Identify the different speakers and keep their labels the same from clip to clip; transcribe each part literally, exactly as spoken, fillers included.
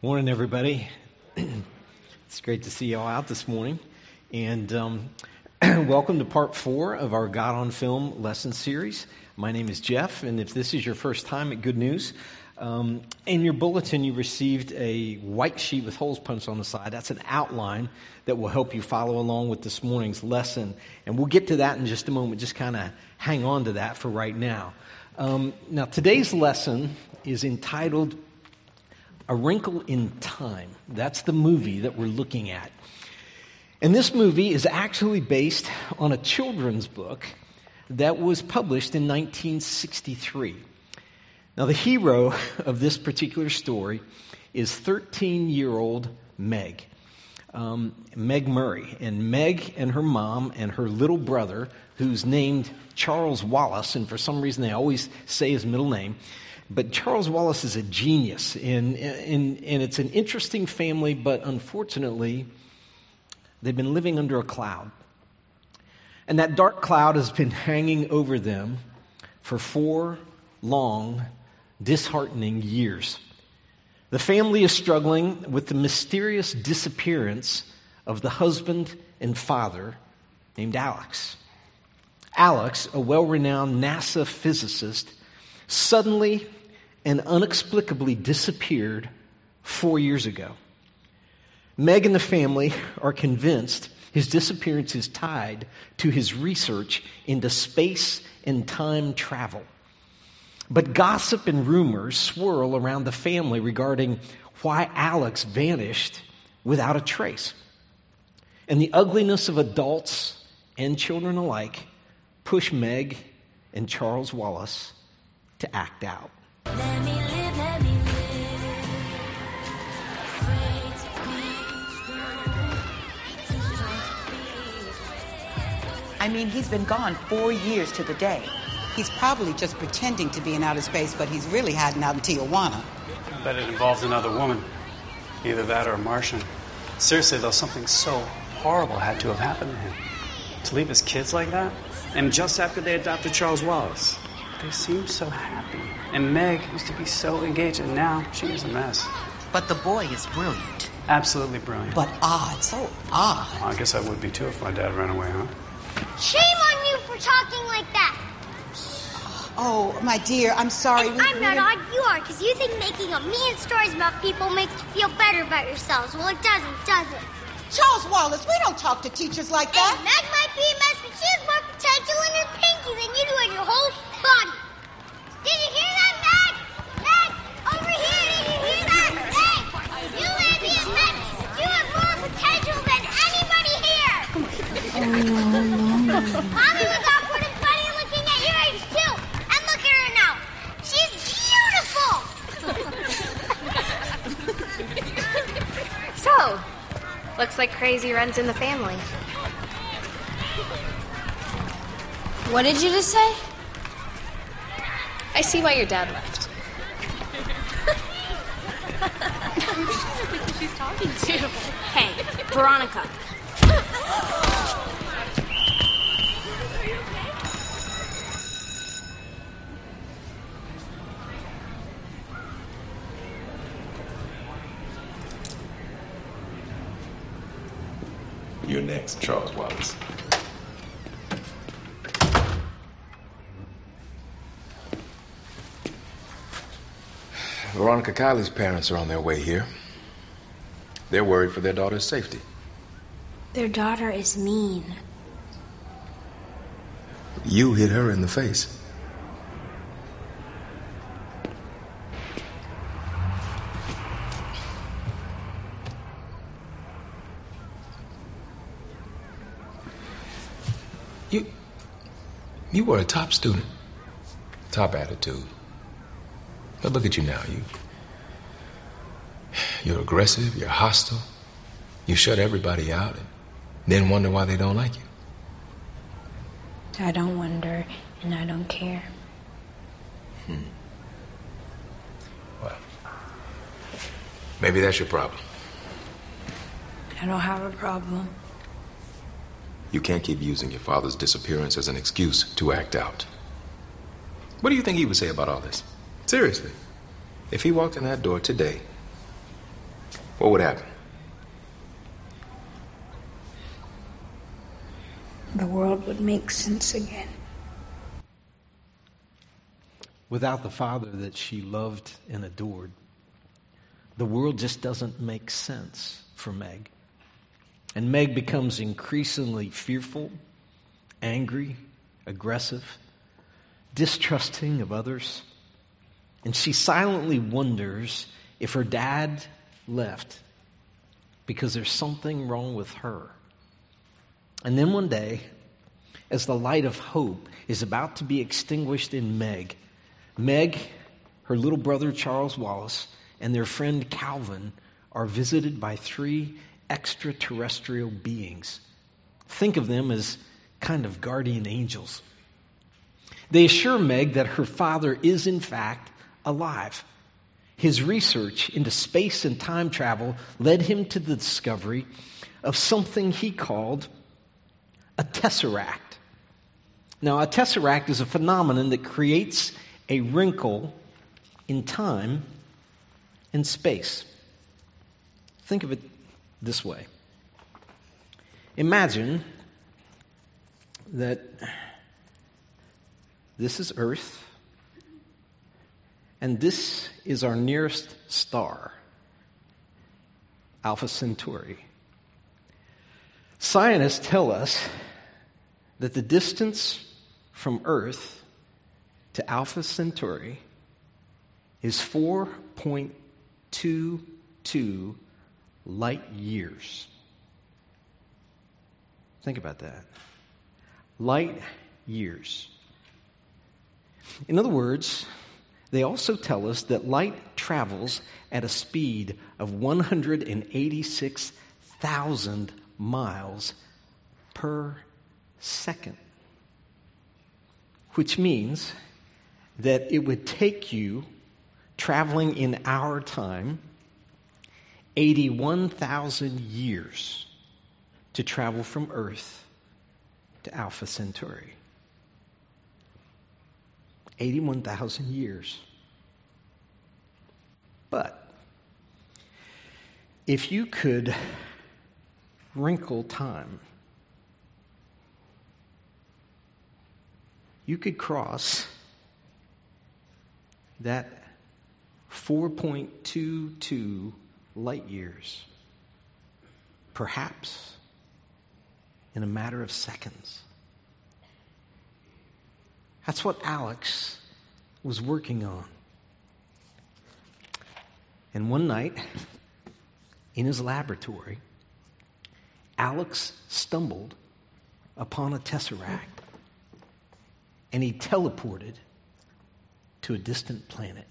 Speaker 1: Morning, everybody. It's great to see you all out this morning. And um, welcome to part four of our God on Film lesson series. My name is Jeff, and if this is your first time at Good News, um, in your bulletin you received a white sheet with holes punched on the side. That's an outline that will help you follow along with this morning's lesson. And we'll get to that in just a moment. Just kind of hang on to that for right now. Um, now, today's lesson is entitled A Wrinkle in Time. That's the movie that we're looking at. And this movie is actually based on a children's book that was published in nineteen sixty-three. Now, the hero of this particular story is thirteen-year-old Meg. Um, Meg Murray. And Meg and her mom and her little brother, who's named Charles Wallace, and for some reason they always say his middle name, but Charles Wallace is a genius, and, and, and it's an interesting family, but unfortunately, they've been living under a cloud. And that dark cloud has been hanging over them for four long, disheartening years. The family is struggling with the mysterious disappearance of the husband and father named Alex. Alex, a well-renowned NASA physicist, suddenly and inexplicably disappeared four years ago. Meg and the family are convinced his disappearance is tied to his research into space and time travel. But gossip and rumors swirl around the family regarding why Alex vanished without a trace. And the ugliness of adults and children alike push Meg and Charles Wallace to act out.
Speaker 2: Let me live, let me live. Afraid to be strong.
Speaker 3: I mean, he's been gone four years to the day. He's probably just pretending to be in outer space, but he's really hiding out in Tijuana.
Speaker 4: I bet it involves another woman. Either that or a Martian. Seriously, though, something so horrible had to have happened to him. To leave his kids like that? And just after they adopted Charles Wallace. They seemed so happy. And Meg used to be so engaged, and now she is a mess.
Speaker 3: But the boy is brilliant.
Speaker 4: Absolutely brilliant.
Speaker 3: But odd, so odd.
Speaker 4: Well, I guess I would be too if my dad ran away, huh?
Speaker 5: Shame on you for talking like that.
Speaker 3: Oh, my dear, I'm sorry.
Speaker 5: And
Speaker 3: we,
Speaker 5: I'm not
Speaker 3: we...
Speaker 5: odd, you are, because you think making up mean stories about people makes you feel better about yourselves. Well, it doesn't, does it?
Speaker 3: Charles Wallace, we don't talk to teachers like that.
Speaker 5: And Meg might be a mess, but she has more potential in her pinky than you do in your whole body. Did you hear that, Meg? Meg, over here, did you hear that? Meg, you may be a mess, but you have more potential than anybody here. Mommy was awkward and funny looking at your age, too. And look at her now. She's beautiful.
Speaker 6: So, looks like crazy runs in the family.
Speaker 7: What did you just say?
Speaker 6: I see why your dad left. Who's she's talking to?
Speaker 7: Hey, Veronica.
Speaker 8: You're next, Charles Wallace. Veronica Kylie's parents are on their way here. They're worried for their daughter's safety.
Speaker 7: Their daughter is mean.
Speaker 8: You hit her in the face. You, you were a top student, top attitude. But look at you now. You, you're aggressive, you're hostile. You shut everybody out and then wonder why they don't like you.
Speaker 7: I don't wonder, and I don't care.
Speaker 8: Hmm. Well, maybe that's your problem.
Speaker 7: I don't have a problem.
Speaker 8: You can't keep using your father's disappearance as an excuse to act out. What do you think he would say about all this? Seriously. If he walked in that door today, What would happen?
Speaker 7: The world would make sense again.
Speaker 1: Without the father that she loved and adored, the world just doesn't make sense for Meg. And Meg becomes increasingly fearful, angry, aggressive, distrusting of others. And she silently wonders if her dad left because there's something wrong with her. And then one day, as the light of hope is about to be extinguished in Meg, Meg, her little brother Charles Wallace, and their friend Calvin are visited by three extraterrestrial beings. Think of them as kind of guardian angels. They assure Meg that her father is in fact alive. His research into space and time travel led him to the discovery of something he called a tesseract. Now, a tesseract is a phenomenon that creates a wrinkle in time and space. Think of it this way. Imagine that this is Earth, and this is our nearest star, Alpha Centauri. Scientists tell us that the distance from Earth to Alpha Centauri is four point two two light years. Think about that. Light years. In other words, they also tell us that light travels at a speed of one hundred eighty-six thousand miles per second, which means that it would take you traveling in our time eighty-one thousand years to travel from Earth to Alpha Centauri. eighty-one thousand years. But if you could wrinkle time, you could cross that four point two two light years, perhaps in a matter of seconds. That's what Alex was working on. And one night, in his laboratory, Alex stumbled upon a tesseract, and he teleported to a distant planet.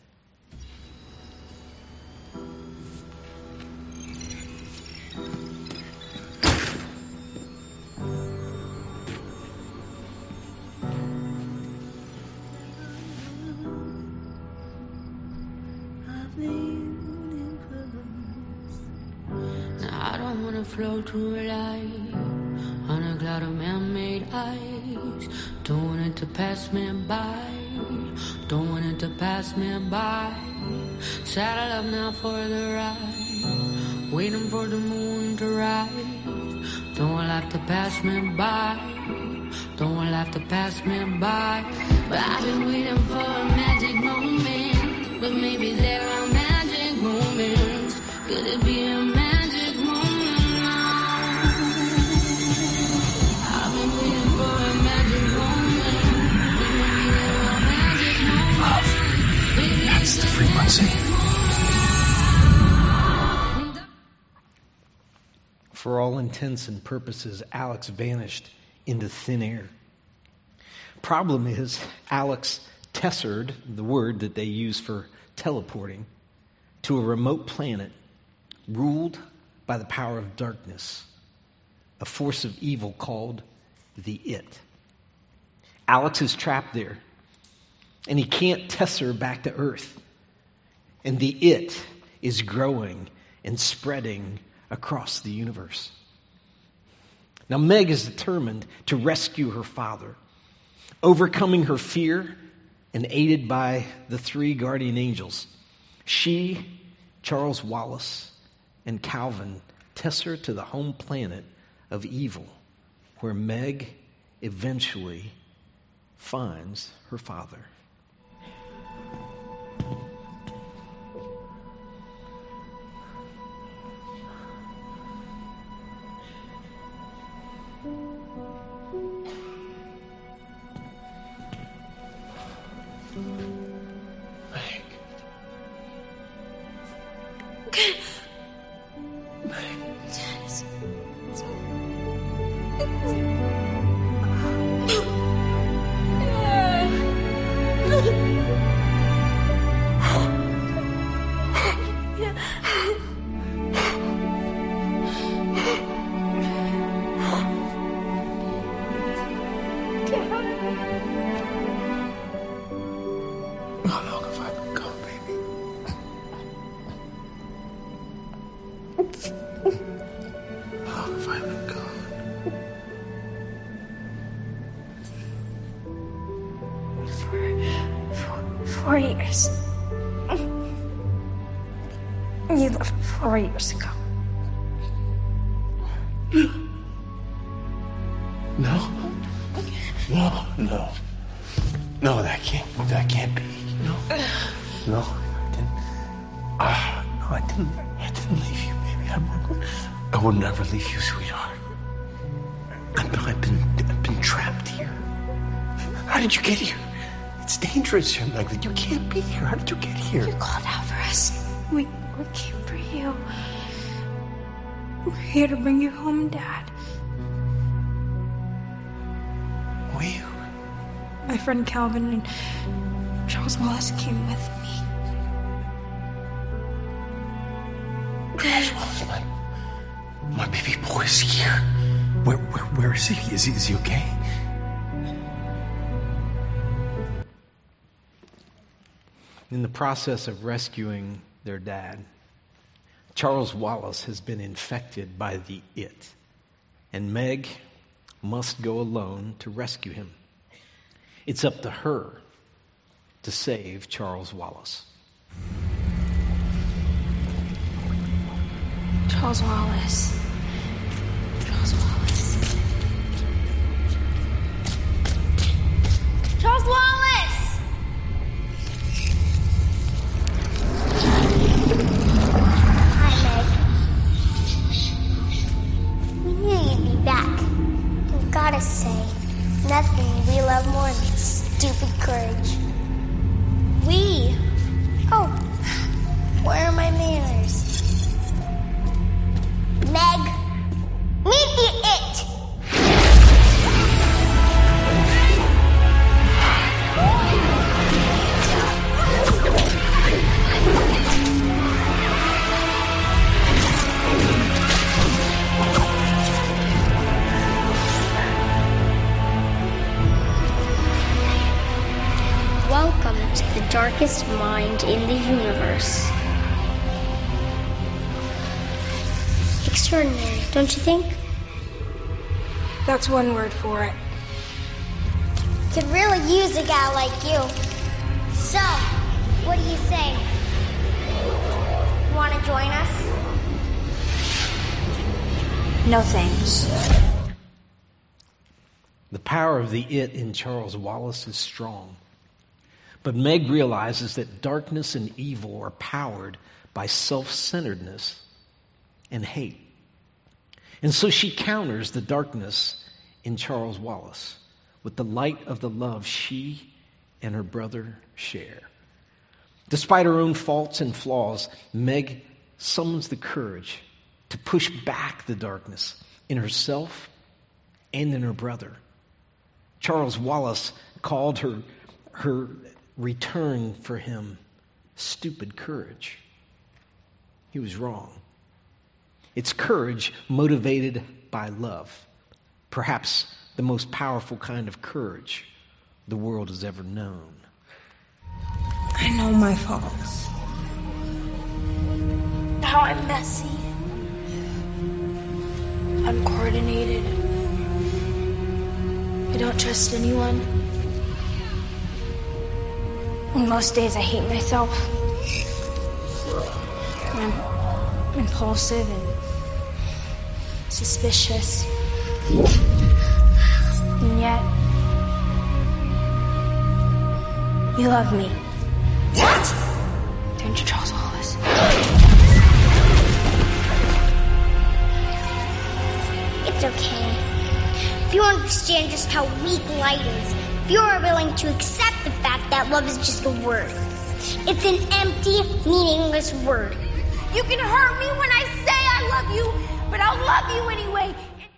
Speaker 2: Float through life on a cloud of man-made ice. Don't want it to pass me by. Don't want it to pass me by. Saddle up now for the ride. Waiting for the moon to rise. Don't want life to pass me by. Don't want life to pass me by. But I've been waiting for a magic moment. But maybe there are magic moments. Could it be a magic
Speaker 8: That's the frequency.
Speaker 1: For all intents and purposes, Alex vanished into thin air. Problem is, Alex tessered, the word that they use for teleporting, to a remote planet ruled by the power of darkness, a force of evil called the It. Alex is trapped there, and he can't tesser back to Earth. And the It is growing and spreading across the universe. Now, Meg is determined to rescue her father, overcoming her fear and aided by the three guardian angels. She, Charles Wallace, and Calvin Tesser to the home planet of evil, where Meg eventually finds her father.
Speaker 7: Four years. You left four years ago.
Speaker 9: No. No, no. No, that can't, that can't be. No. No, I didn't. Ah, no, I didn't, I didn't leave you, baby. I would, I would never leave you, sweetheart. I've been, I've been, I've been trapped here. How did you get here? It's dangerous here, Meg. You can't be here. How did you get here?
Speaker 7: You called out for us. We, we came for you. We're here to bring you home, Dad.
Speaker 9: We?
Speaker 7: My friend Calvin and Charles Wallace came with me.
Speaker 9: Charles Wallace, my, my baby boy is here. Where, where, where is he? Is he, is he okay?
Speaker 1: In the process of rescuing their dad, Charles Wallace has been infected by the It, and Meg must go alone to rescue him. It's up to her to save Charles Wallace.
Speaker 7: Charles Wallace. Charles Wallace.
Speaker 5: Charles Wallace! Gotta say, nothing we love more than stupid courage. We? Oh, where are my manners? Meg, meet the It!
Speaker 10: Welcome to the darkest mind in the universe. Extraordinary, don't you think?
Speaker 7: That's one word for it.
Speaker 5: Could really use a guy like you. So, what do you say? Want to join us?
Speaker 7: No thanks.
Speaker 1: The power of the It in Charles Wallace is strong. But Meg realizes that darkness and evil are powered by self-centeredness and hate. And so she counters the darkness in Charles Wallace with the light of the love she and her brother share. Despite her own faults and flaws, Meg summons the courage to push back the darkness in herself and in her brother. Charles Wallace called her her return for him stupid courage. He was wrong. It's courage motivated by love, perhaps the most powerful kind of courage the world has ever known.
Speaker 7: I know my faults. How I'm messy, uncoordinated. I don't trust anyone. And most days I hate myself. I'm impulsive and suspicious. And yet, you love me.
Speaker 5: What?
Speaker 7: Don't you, Charles Wallace?
Speaker 5: It's okay. If you understand just how weak light is, if you are willing to accept the fact that love is just a word, it's an empty, meaningless word.
Speaker 11: You can hurt me when I say I love you, but I'll love you anyway.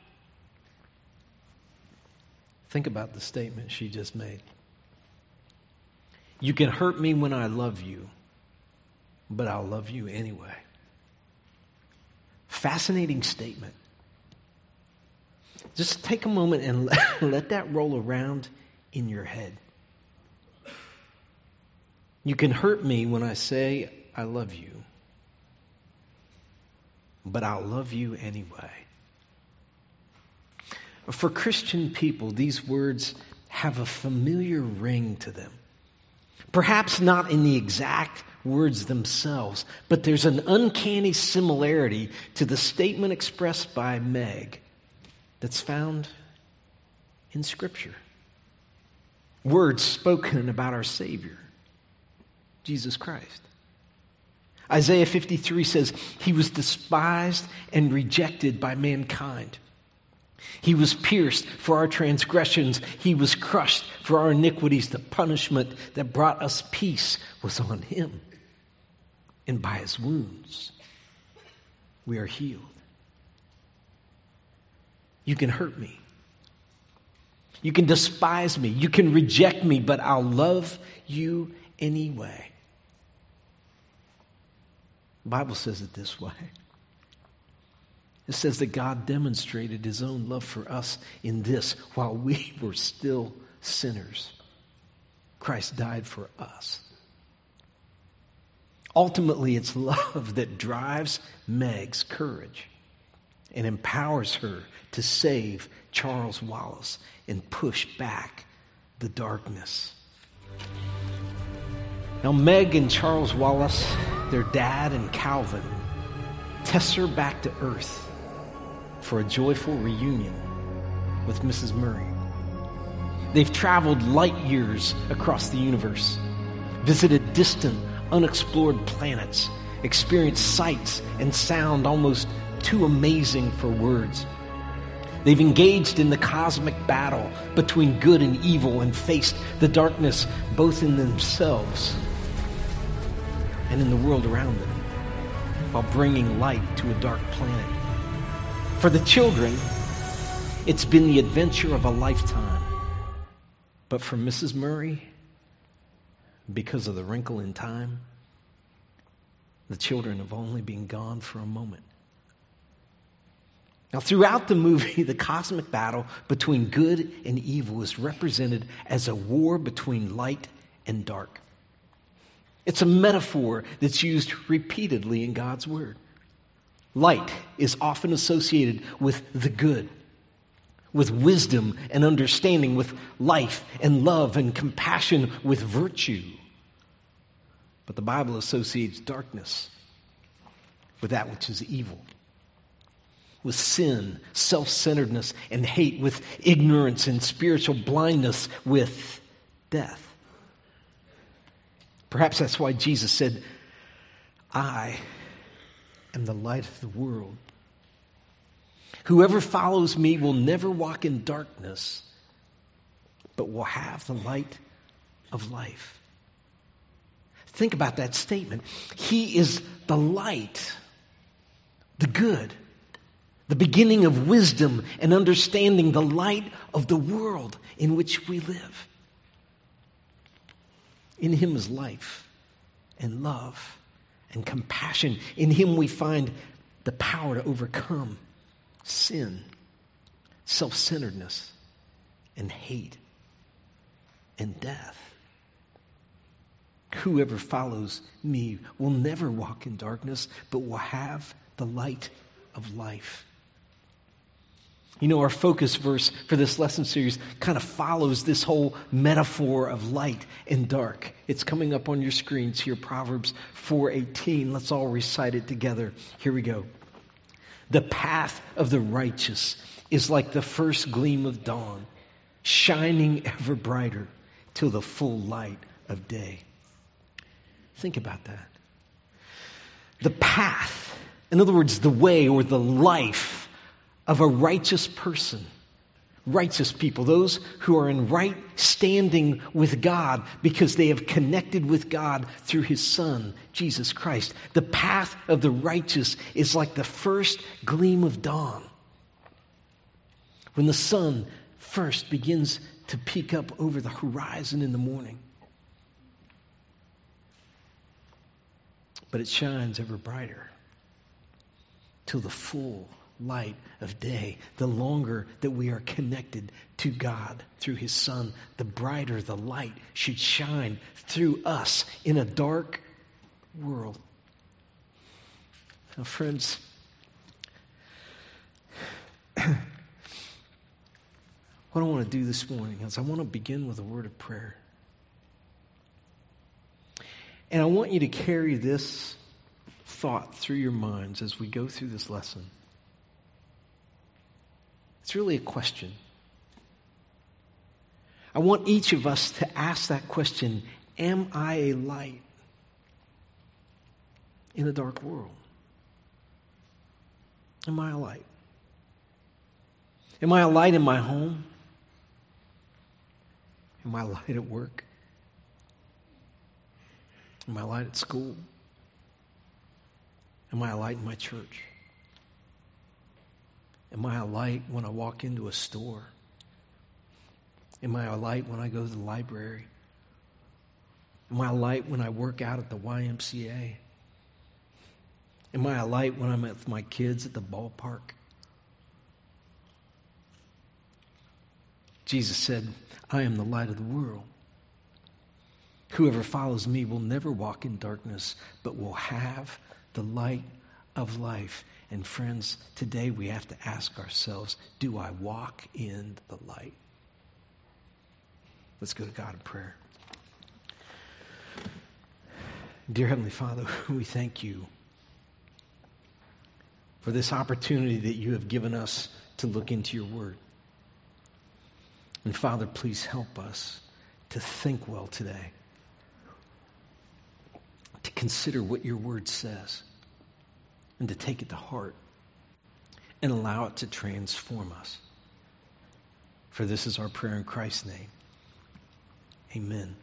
Speaker 1: Think about the statement she just made. You can hurt me when I love you, but I'll love you anyway. Fascinating statement. Just take a moment and let, let that roll around in your head. You can hurt me when I say I love you, but I'll love you anyway. For Christian people, these words have a familiar ring to them. Perhaps not in the exact words themselves, but there's an uncanny similarity to the statement expressed by Meg that's found in Scripture. Words spoken about our Savior, Jesus Christ. Isaiah fifty-three says, He was despised and rejected by mankind. He was pierced for our transgressions. He was crushed for our iniquities. The punishment that brought us peace was on Him. And by His wounds, we are healed. You can hurt me. You can despise me. You can reject me, but I'll love you anyway. The Bible says it this way. It says that God demonstrated His own love for us in this: while we were still sinners, Christ died for us. Ultimately, it's love that drives Meg's courage and empowers her to save Charles Wallace and push back the darkness. Now, Meg and Charles Wallace, their dad and Calvin, test her back to earth for a joyful reunion with Missus Murray. They've traveled light years across the universe, visited distant, unexplored planets, experienced sights and sound almost too amazing for words. They've engaged in the cosmic battle between good and evil and faced the darkness both in themselves and in the world around them, while bringing light to a dark planet. For the children, it's been the adventure of a lifetime. But for Missus Murray, because of the wrinkle in time, the children have only been gone for a moment. Now, throughout the movie, the cosmic battle between good and evil is represented as a war between light and dark. It's a metaphor that's used repeatedly in God's Word. Light is often associated with the good, with wisdom and understanding, with life and love and compassion, with virtue. But the Bible associates darkness with that which is evil, with sin, self-centeredness, and hate, with ignorance and spiritual blindness, with death. Perhaps that's why Jesus said, I am the light of the world. Whoever follows me will never walk in darkness, but will have the light of life. Think about that statement. He is the light, the good, the beginning of wisdom and understanding, the light of the world in which we live. In Him is life and love and compassion. In Him we find the power to overcome sin, self-centeredness, and hate and death. Whoever follows me will never walk in darkness, but will have the light of life. You know, our focus verse for this lesson series kind of follows this whole metaphor of light and dark. It's coming up on your screens here, Proverbs four eighteen. Let's all recite it together. Here we go. The path of the righteous is like the first gleam of dawn, shining ever brighter till the full light of day. Think about that. The path, in other words, the way or the life of a righteous person, righteous people, those who are in right standing with God because they have connected with God through his Son, Jesus Christ. The path of the righteous is like the first gleam of dawn. When the sun first begins to peek up over the horizon in the morning. But it shines ever brighter till the full light of day. The longer that we are connected to God through his Son, the brighter the light should shine through us in a dark world. Now, friends, what I want to do this morning is I want to begin with a word of prayer. And I want you to carry this thought through your minds as we go through this lesson. It's really a question. I want each of us to ask that question, am I a light in a dark world? Am I a light? Am I a light in my home? Am I a light at work? Am I a light at school? Am I a light in my church? Am I a light when I walk into a store? Am I a light when I go to the library? Am I a light when I work out at the Y M C A? Am I a light when I'm with my kids at the ballpark? Jesus said, I am the light of the world. Whoever follows me will never walk in darkness, but will have the light of life. And friends, today we have to ask ourselves, do I walk in the light? Let's go to God in prayer. Dear Heavenly Father, we thank you for this opportunity that you have given us to look into your word. And Father, please help us to think well today, to consider what your word says, and to take it to heart and allow it to transform us. For this is our prayer in Christ's name. Amen.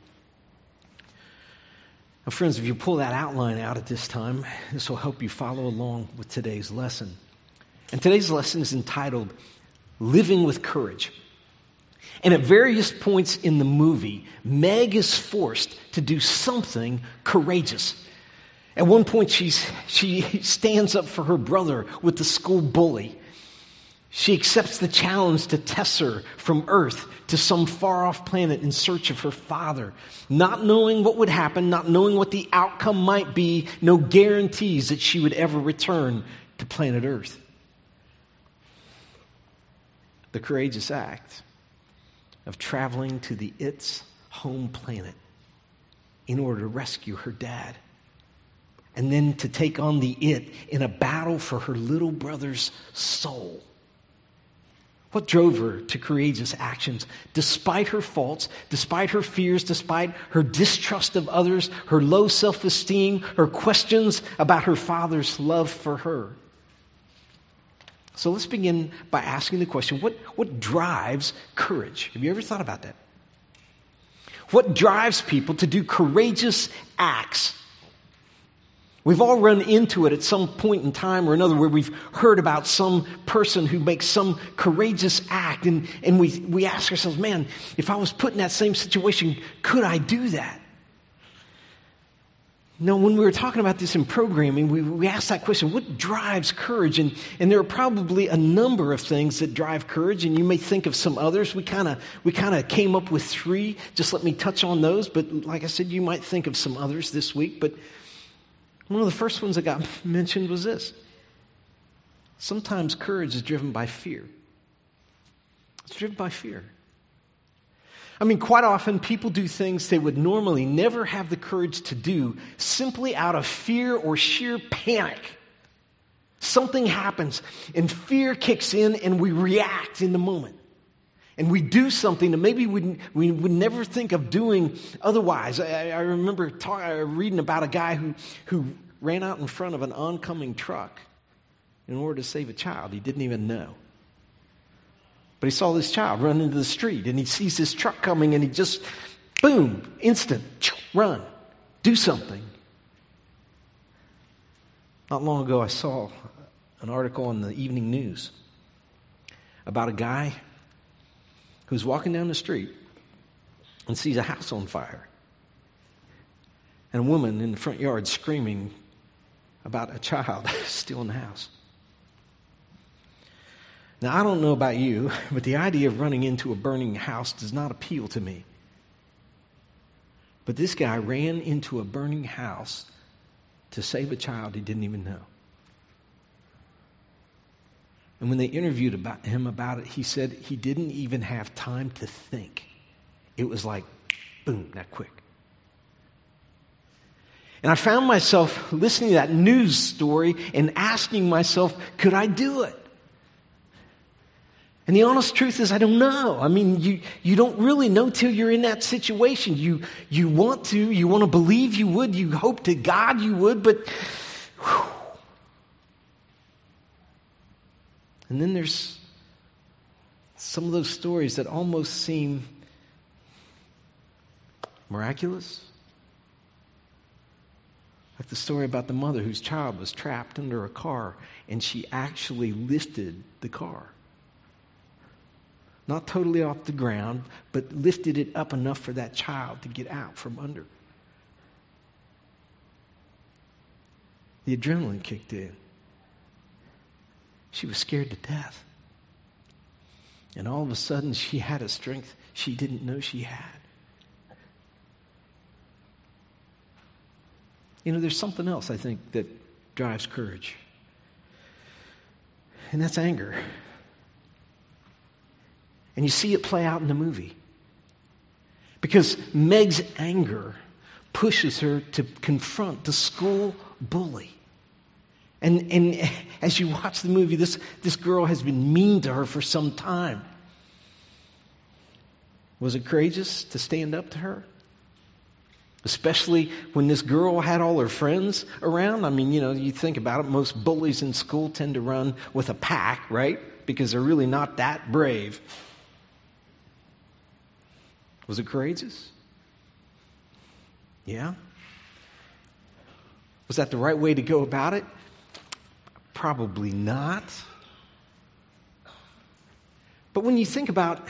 Speaker 1: Now, friends, if you pull that outline out at this time, this will help you follow along with today's lesson. And today's lesson is entitled, Living with Courage. And at various points in the movie, Meg is forced to do something courageous. At one point, she's, she stands up for her brother with the school bully. She accepts the challenge to Tesser from Earth to some far-off planet in search of her father, not knowing what would happen, not knowing what the outcome might be, no guarantees that she would ever return to planet Earth. The courageous act of traveling to the It's home planet in order to rescue her dad. And then to take on the It in a battle for her little brother's soul. What drove her to courageous actions? Despite her faults, despite her fears, despite her distrust of others, her low self-esteem, her questions about her father's love for her. So let's begin by asking the question, what, what drives courage? Have you ever thought about that? What drives people to do courageous acts? We've all run into it at some point in time or another where we've heard about some person who makes some courageous act, and, and we, we ask ourselves, man, if I was put in that same situation, could I do that? No, when we were talking about this in programming, we, we asked that question, what drives courage? And, and there are probably a number of things that drive courage, and you may think of some others. We kind of we kind of came up with three. Just let me touch on those. But like I said, you might think of some others this week. But one of the first ones that got mentioned was this. Sometimes courage is driven by fear. It's driven by fear. I mean, quite often people do things they would normally never have the courage to do simply out of fear or sheer panic. Something happens and fear kicks in and we react in the moment. And we do something that maybe we, we would never think of doing otherwise. I, I remember talk, uh, reading about a guy who, who ran out in front of an oncoming truck in order to save a child he didn't even know. But he saw this child run into the street, and he sees this truck coming, and he just, boom, instant, run, do something. Not long ago, I saw an article in the evening news about a guy who's walking down the street and sees a house on fire, and a woman in the front yard screaming about a child still in the house. Now, I don't know about you, but the idea of running into a burning house does not appeal to me. But this guy ran into a burning house to save a child he didn't even know. And when they interviewed about him about it, he said he didn't even have time to think. It was like, boom, that quick. And I found myself listening to that news story and asking myself, could I do it? And the honest truth is, I don't know. I mean, you, you don't really know till you're in that situation. You, you want to, you want to believe you would, you hope to God you would, but whew. And then there's some of those stories that almost seem miraculous. Like the story about the mother whose child was trapped under a car and she actually lifted the car. Not totally off the ground, but lifted it up enough for that child to get out from under. The adrenaline kicked in. She was scared to death. And all of a sudden, she had a strength she didn't know she had. You know, there's something else, I think, that drives courage. And that's anger. And you see it play out in the movie. Because Meg's anger pushes her to confront the school bully. And, and as you watch the movie, this, this girl has been mean to her for some time. Was it courageous to stand up to her? Especially when this girl had all her friends around. I mean, you know, you think about it, most bullies in school tend to run with a pack, right? Because they're really not that brave. Was it courageous? Yeah. Was that the right way to go about it? Probably not. But when you think about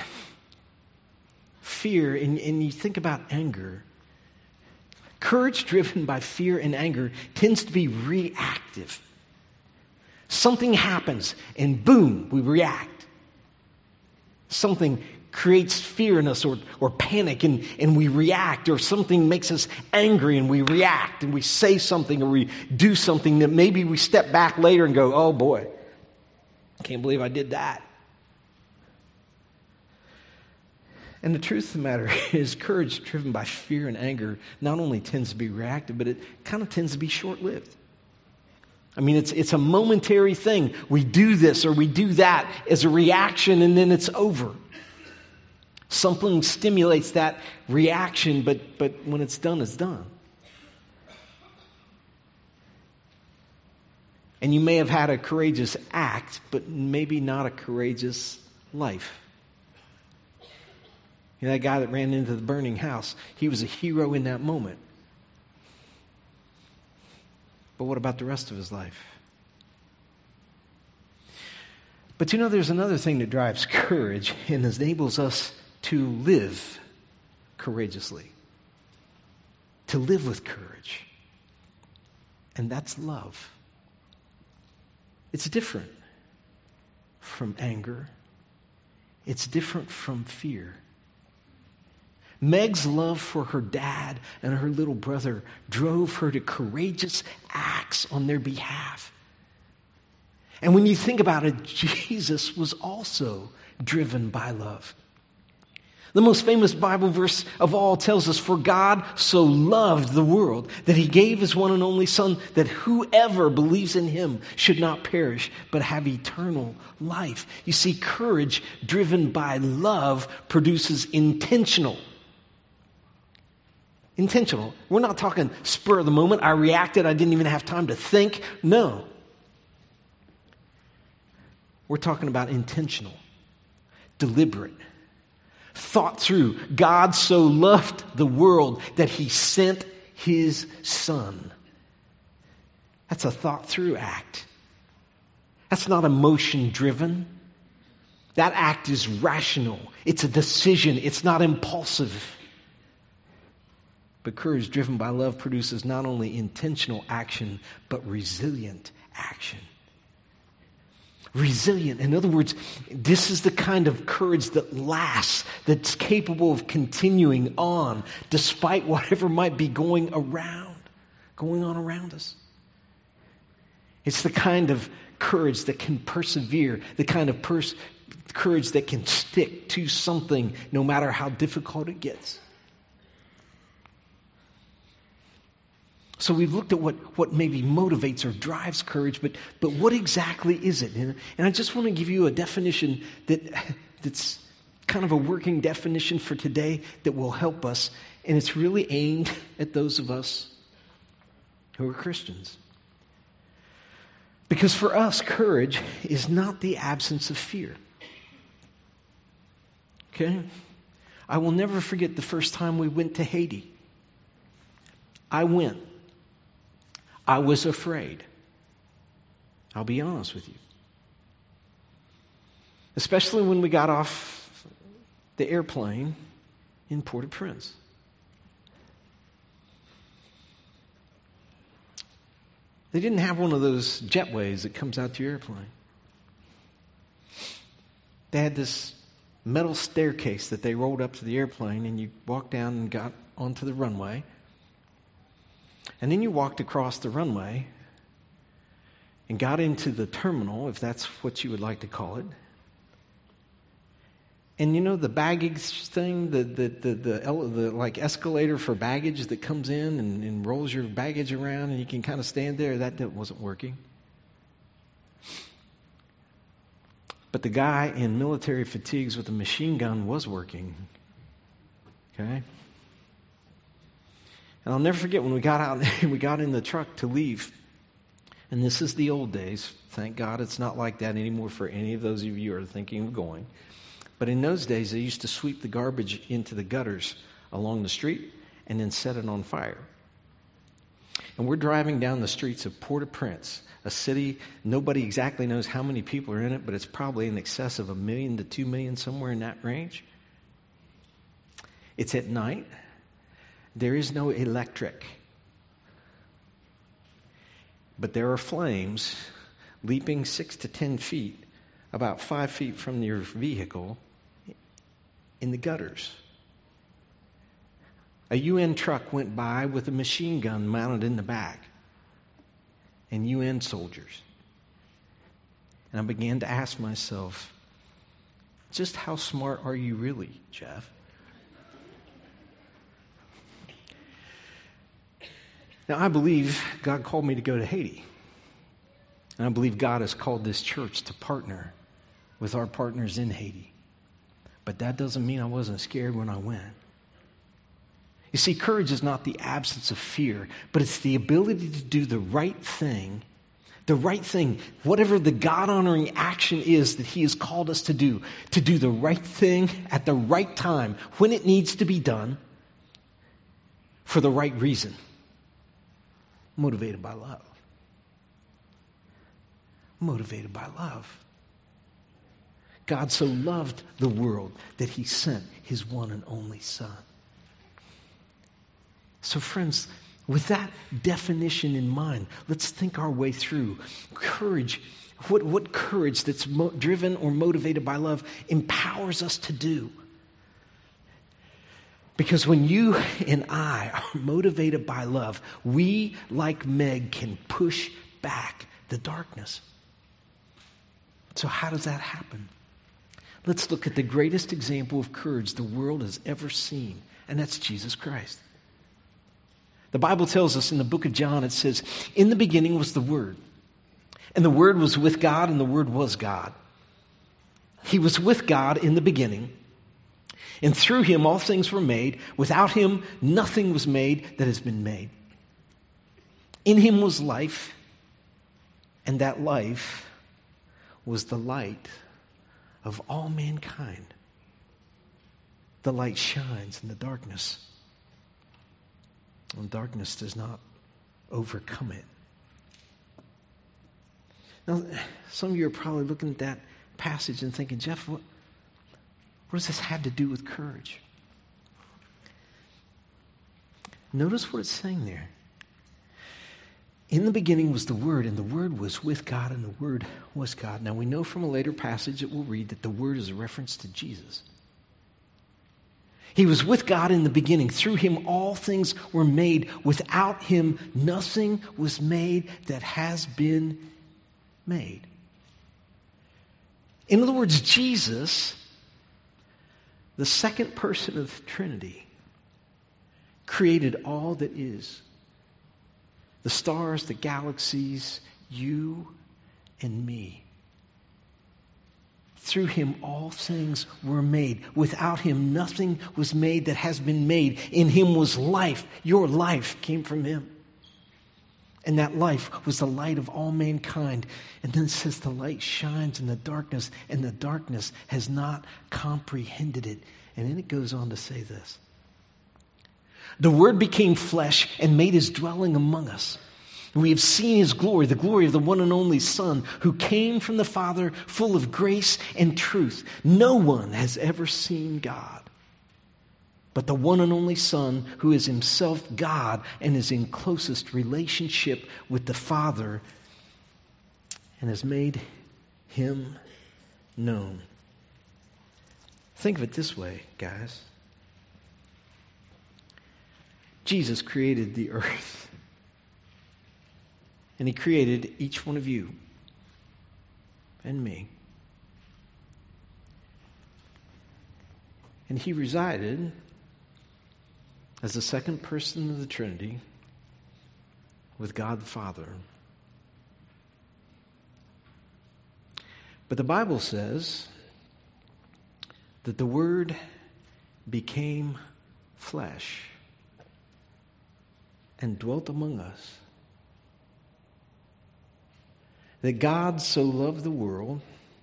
Speaker 1: fear and, and you think about anger, courage driven by fear and anger tends to be reactive. Something happens and boom, we react. Something creates fear in us or, or panic and, and we react, or something makes us angry and we react and we say something or we do something that maybe we step back later and go, oh boy, I can't believe I did that. And the truth of the matter is, courage driven by fear and anger not only tends to be reactive, but it kind of tends to be short-lived. I mean, it's it's a momentary thing. We do this or we do that as a reaction and then it's over. Something stimulates that reaction, but, but when it's done, it's done. And you may have had a courageous act, but maybe not a courageous life. You know, that guy that ran into the burning house, he was a hero in that moment. But what about the rest of his life? But you know, there's another thing that drives courage and enables us to live courageously. To live with courage. And that's love. It's different from anger. It's different from fear. Meg's love for her dad and her little brother drove her to courageous acts on their behalf. And when you think about it, Jesus was also driven by love. The most famous Bible verse of all tells us, "For God so loved the world that he gave his one and only Son, that whoever believes in him should not perish, but have eternal life." You see, courage driven by love produces intentional. Intentional. We're not talking spur of the moment. I reacted. I didn't even have time to think. No. We're talking about intentional, deliberate, thought through. God so loved the world that he sent his Son. That's a thought through act. That's not emotion driven. That act is rational. It's a decision. It's not impulsive. But courage driven by love produces not only intentional action, but resilient action. Resilient. In other words, this is the kind of courage that lasts, that's capable of continuing on despite whatever might be going around, going on around us. It's the kind of courage that can persevere, the kind of pers- courage that can stick to something no matter how difficult it gets. So we've looked at what, what maybe motivates or drives courage, but, but what exactly is it? And, and I just want to give you a definition that, that's kind of a working definition for today that will help us. And it's really aimed at those of us who are Christians. Because for us, courage is not the absence of fear. Okay? I will never forget the first time we went to Haiti. I went. I was afraid. I'll be honest with you. Especially when we got off the airplane in Port-au-Prince. They didn't have one of those jetways that comes out to your airplane. They had this metal staircase that they rolled up to the airplane, and you walked down and got onto the runway. And then you walked across the runway and got into the terminal, if that's what you would like to call it. And you know the baggage thing, the the the, the, the like escalator for baggage that comes in and, and rolls your baggage around, and you can kind of stand there. That, that wasn't working. But the guy in military fatigues with a machine gun was working. Okay? And I'll never forget when we got out and we got in the truck to leave. And this is the old days. Thank God it's not like that anymore for any of those of you who are thinking of going. But in those days, they used to sweep the garbage into the gutters along the street and then set it on fire. And we're driving down the streets of Port-au-Prince, a city, nobody exactly knows how many people are in it, but it's probably in excess of a million to two million, somewhere in that range. It's at night. There is no electric. But there are flames leaping six to ten feet, about five feet from your vehicle, in the gutters. A U N truck went by with a machine gun mounted in the back, and U N soldiers. And I began to ask myself, just how smart are you really, Jeff? Now, I believe God called me to go to Haiti. And I believe God has called this church to partner with our partners in Haiti. But that doesn't mean I wasn't scared when I went. You see, courage is not the absence of fear, but it's the ability to do the right thing, the right thing, whatever the God-honoring action is that he has called us to do, to do the right thing at the right time, when it needs to be done, for the right reason. Motivated by love. Motivated by love. God so loved the world that he sent his one and only Son. So friends, with that definition in mind, let's think our way through courage. What, what courage that's mo- driven or motivated by love empowers us to do. Because when you and I are motivated by love, we, like Meg, can push back the darkness. So how does that happen? let's look at the greatest example of courage the world has ever seen, and that's Jesus Christ. The Bible tells us in the book of John, it says, "In the beginning was the Word, and the Word was with God, and the Word was God. He was with God in the beginning, and through him all things were made. Without him nothing was made that has been made. In him was life, and that life was the light of all mankind." The light shines in the darkness, and darkness does not overcome it. Now, some of you are probably looking at that passage and thinking, Jeff, what, what does this have to do with courage? Notice what it's saying there. In the beginning was the Word, and the Word was with God, and the Word was God. Now we know from a later passage that we'll read that the Word is a reference to Jesus. He was with God in the beginning. Through him all things were made. Without him nothing was made that has been made. In other words, Jesus, the second person of the Trinity, created all that is. The stars, the galaxies, you and me. Through him all things were made. Without him nothing was made that has been made. In him was life. Your life came from him. And that life was the light of all mankind. And then it says the light shines in the darkness, and the darkness has not comprehended it. And then it goes on to say this. The Word became flesh and made his dwelling among us. We have seen his glory, the glory of the one and only Son, who came from the Father, full of grace and truth. No one has ever seen God, but the one and only Son, who is himself God and is in closest relationship with the Father and has made him known. Think of it this way, guys. Jesus created the earth. And he created each one of you and me. And he resided as the second person of the Trinity with God the Father. But the Bible says that the Word became flesh and dwelt among us. That God so loved the world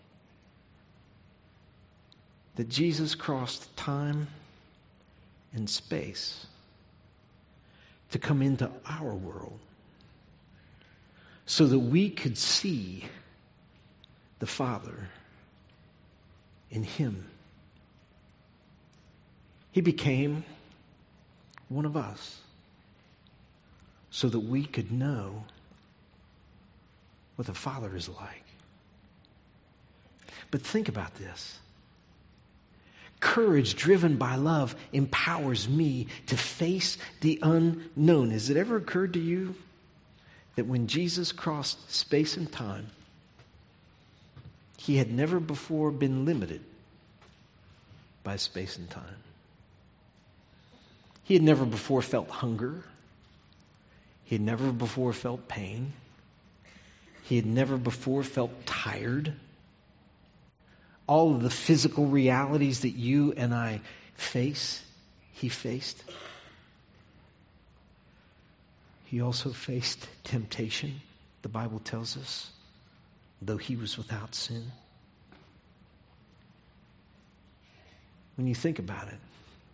Speaker 1: that Jesus crossed time and space to come into our world so that we could see the Father in him. He became one of us so that we could know what the Father is like. But think about this. Courage driven by love empowers me to face the unknown. Has it ever occurred to you that when Jesus crossed space and time, he had never before been limited by space and time? He had never before felt hunger. He had never before felt pain. He had never before felt tired. All of the physical realities that you and I face, he faced. He also faced temptation, the Bible tells us, though he was without sin. When you think about it,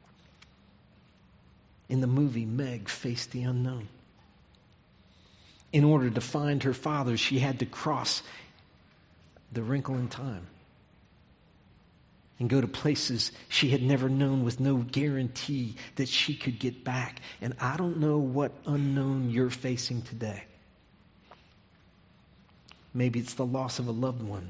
Speaker 1: in the movie, Meg faced the unknown. In order to find her father, she had to cross the wrinkle in time and go to places she had never known with no guarantee that she could get back. And I don't know what unknown you're facing today. Maybe it's the loss of a loved one.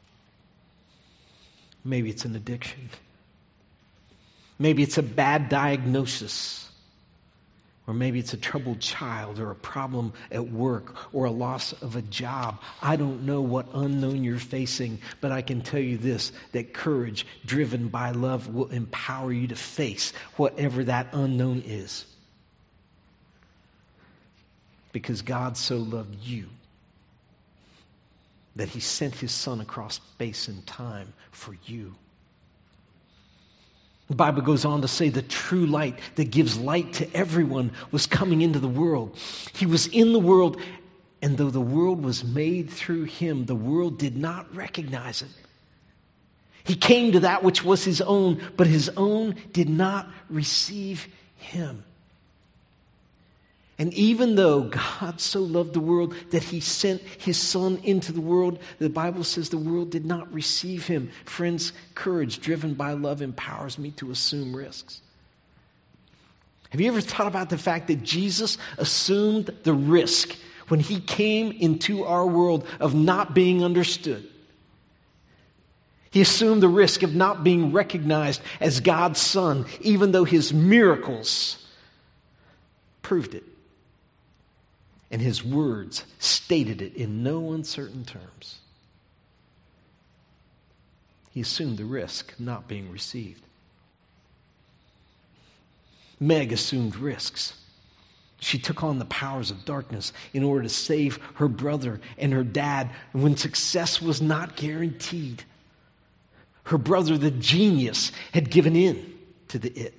Speaker 1: Maybe it's an addiction. Maybe it's a bad diagnosis. Or maybe it's a troubled child or a problem at work or a loss of a job. I don't know what unknown you're facing, but I can tell you this, that courage driven by love will empower you to face whatever that unknown is. Because God so loved you that he sent his son across space and time for you. The Bible goes on to say the true light that gives light to everyone was coming into the world. He was in the world, and though the world was made through him, the world did not recognize it. He came to that which was his own, but his own did not receive him. And even though God so loved the world that he sent his son into the world, the Bible says the world did not receive him. Friends, courage driven by love empowers me to assume risks. Have you ever thought about the fact that Jesus assumed the risk when he came into our world of not being understood? He assumed the risk of not being recognized as God's son, even though his miracles proved it. And his words stated it in no uncertain terms. He assumed the risk of not being received. Meg assumed risks. She took on the powers of darkness in order to save her brother and her dad when success was not guaranteed. Her brother, the genius, had given in to the it.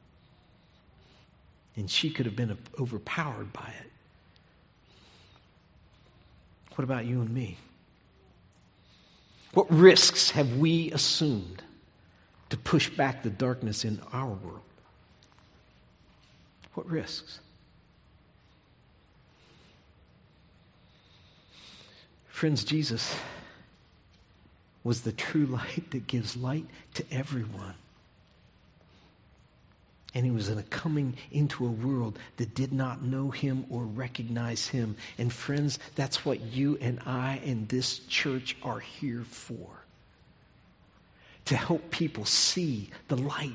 Speaker 1: And she could have been overpowered by it. What about you and me? What risks have we assumed to push back the darkness in our world? What risks? Friends, Jesus was the true light that gives light to everyone. And he was in a coming into a world that did not know him or recognize him. And friends, that's what you and I and this church are here for. To help people see the light.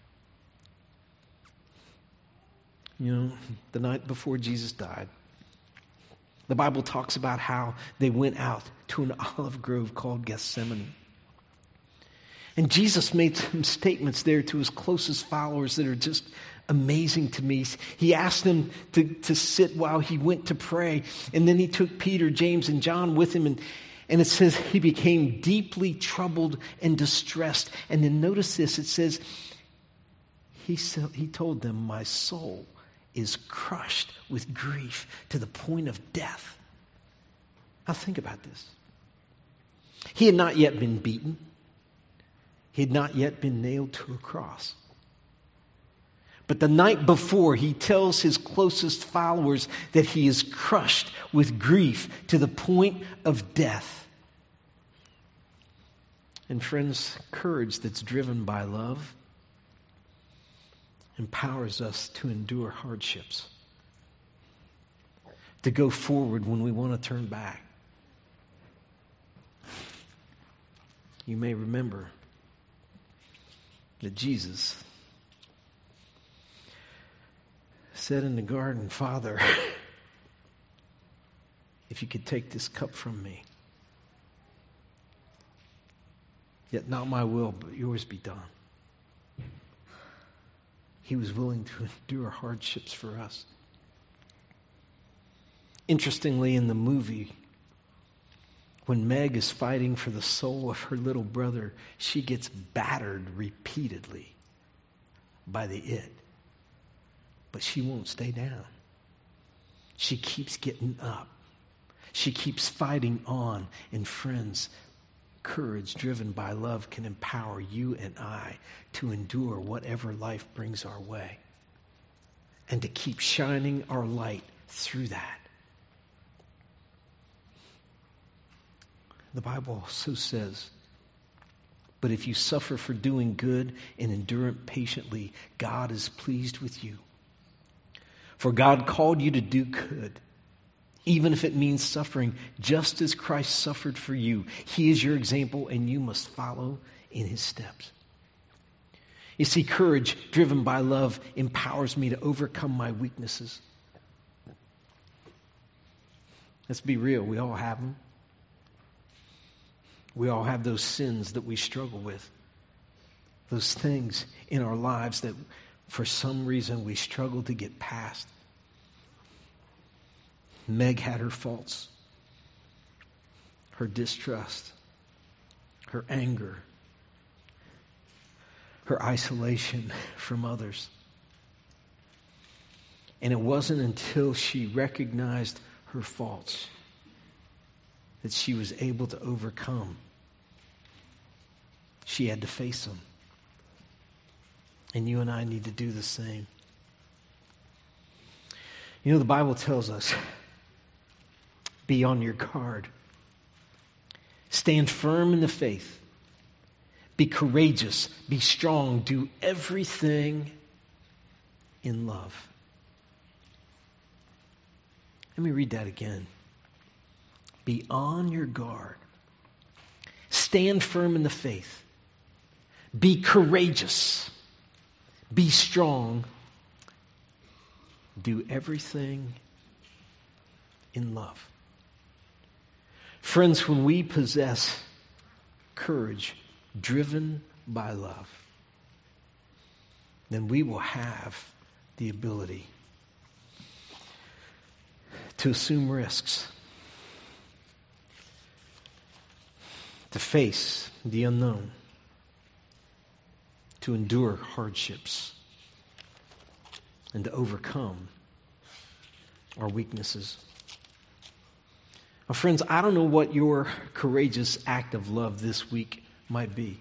Speaker 1: You know, the night before Jesus died, the Bible talks about how they went out to an olive grove called Gethsemane. And Jesus made some statements there to his closest followers that are just amazing to me. He asked them to, to sit while he went to pray. And then he took Peter, James, and John with him. And, and it says he became deeply troubled and distressed. And then notice this. It says, he, he told them, my soul is crushed with grief to the point of death. Now think about this. He had not yet been beaten. He had not yet been nailed to a cross. But the night before, he tells his closest followers that he is crushed with grief to the point of death. And friends, courage that's driven by love empowers us to endure hardships, to go forward when we want to turn back. You may remember that Jesus said in the garden, Father, if you could take this cup from me, yet not my will, but yours be done. He was willing to endure hardships for us. Interestingly, in the movie, when Meg is fighting for the soul of her little brother, she gets battered repeatedly by the it. But she won't stay down. She keeps getting up. She keeps fighting on. And friends, courage driven by love can empower you and I to endure whatever life brings our way and to keep shining our light through that. The Bible also says, but if you suffer for doing good and endure it patiently, God is pleased with you. For God called you to do good, even if it means suffering, just as Christ suffered for you. He is your example, and you must follow in his steps. You see, courage driven by love empowers me to overcome my weaknesses. Let's be real, we all have them. We all have those sins that we struggle with. Those things in our lives that for some reason we struggle to get past. Meg had her faults, her distrust, her anger, her isolation from others. And it wasn't until she recognized her faults that she was able to overcome. She had to face them. And you and I need to do the same. You know, the Bible tells us, be on your guard. Stand firm in the faith. Be courageous. Be strong. Do everything in love. Let me read that again. Be on your guard. Stand firm in the faith. Be courageous. Be strong. Do everything in love. Friends, when we possess courage driven by love, then we will have the ability to assume risks, to face the unknown, to endure hardships, and to overcome our weaknesses. Now, friends, I don't know what your courageous act of love this week might be.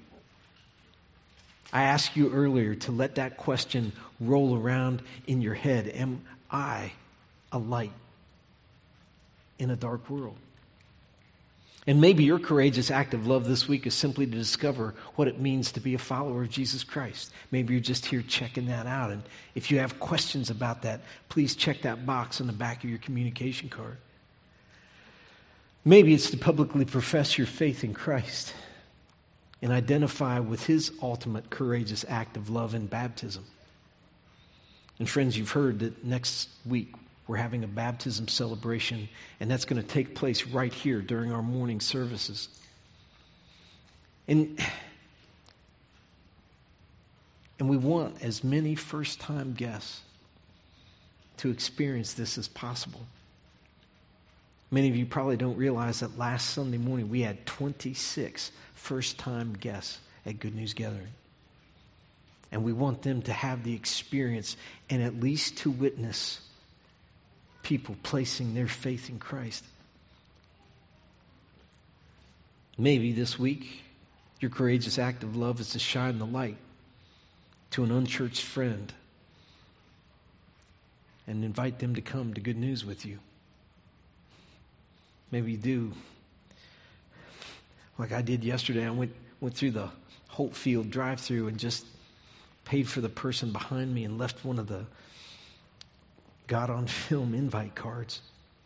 Speaker 1: I asked you earlier to let that question roll around in your head. Am I a light in a dark world? And maybe your courageous act of love this week is simply to discover what it means to be a follower of Jesus Christ. Maybe you're just here checking that out. And if you have questions about that, please check that box on the back of your communication card. Maybe it's to publicly profess your faith in Christ and identify with his ultimate courageous act of love in baptism. And friends, you've heard that next week we're having a baptism celebration, and that's going to take place right here during our morning services. And, and we want as many first-time guests to experience this as possible. Many of you probably don't realize that last Sunday morning we had twenty-six first-time guests at Good News Gathering. And we want them to have the experience and at least to witness people placing their faith in Christ. Maybe this week your courageous act of love is to shine the light to an unchurched friend and invite them to come to Good News with you. Maybe you do, like I did yesterday. I went went through the Holtfield drive-thru and just paid for the person behind me and left one of the God on Film invite cards.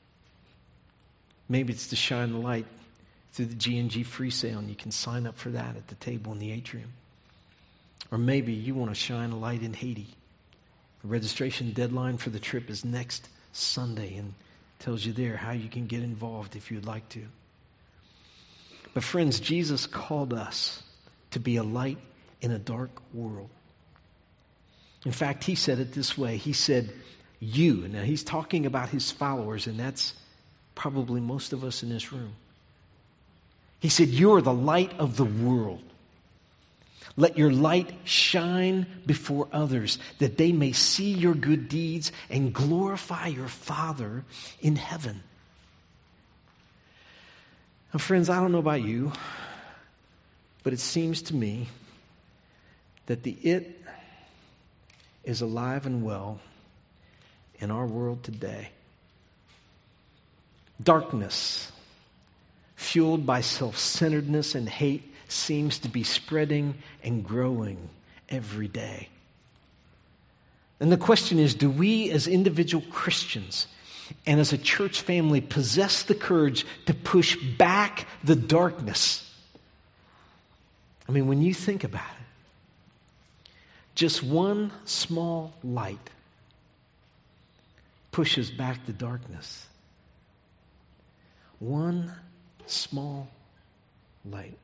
Speaker 1: Maybe it's to shine the light through the G and G free sale, and you can sign up for that at the table in the atrium. Or maybe you want to shine a light in Haiti. The registration deadline for the trip is next Sunday, and tells you there how you can get involved if you'd like to. But friends, Jesus called us to be a light in a dark world. In fact, he said it this way. He said, you, now he's talking about his followers, and that's probably most of us in this room. He said, you're the light of the world. Let your light shine before others, that they may see your good deeds and glorify your Father in heaven. Now, friends, I don't know about you, but it seems to me that the it is alive and well in our world today. Darkness, fueled by self-centeredness and hate, seems to be spreading and growing every day. And the question is, do we as individual Christians and as a church family possess the courage to push back the darkness? I mean, when you think about it, Just one small light pushes back the darkness. One small light.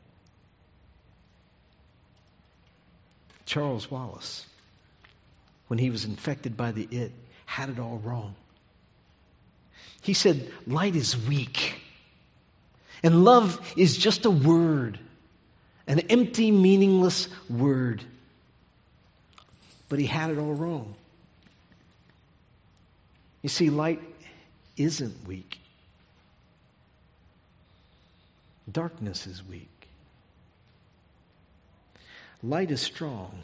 Speaker 1: Charles Wallace, when he was infected by the it, had it all wrong. He said, light is weak, and love is just a word, an empty, meaningless word. But he had it all wrong. You see, light isn't weak. Darkness is weak. Light is strong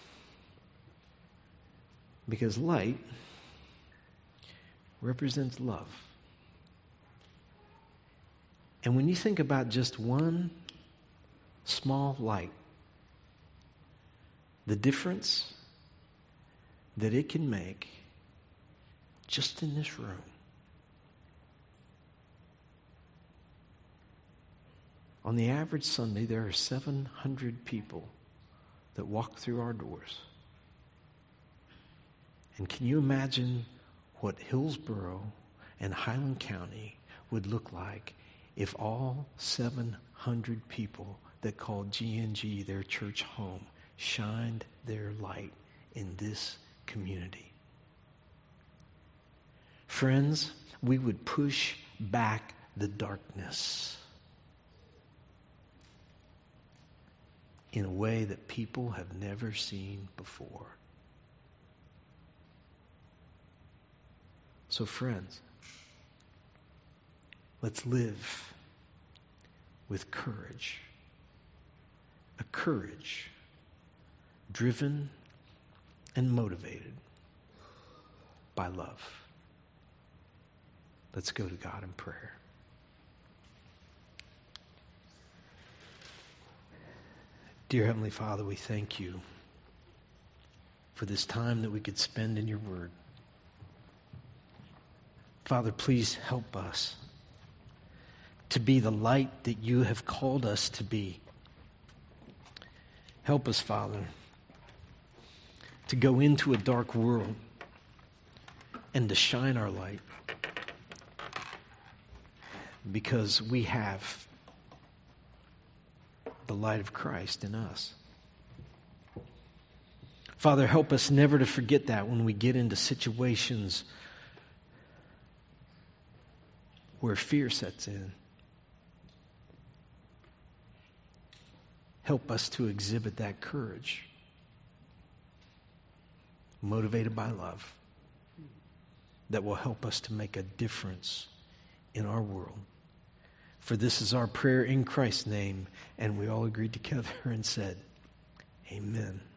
Speaker 1: because light represents love. And when you think about just one small light, the difference that it can make just in this room. On the average Sunday, there are seven hundred people that walk through our doors. And can you imagine what Hillsborough and Highland County would look like if all seven hundred people that called G N G their church home shined their light in this community? Friends, we would push back the darkness in a way that people have never seen before. So friends, let's live with courage. A courage driven and motivated by love. Let's go to God in prayer. Dear Heavenly Father, we thank you for this time that we could spend in your word. Father, please help us to be the light that you have called us to be. Help us, Father, to go into a dark world and to shine our light, because we have the light of Christ in us. Father, help us never to forget that when we get into situations where fear sets in. Help us to exhibit that courage, motivated by love, that will help us to make a difference in our world. For this is our prayer in Christ's name, and we all agreed together and said, Amen.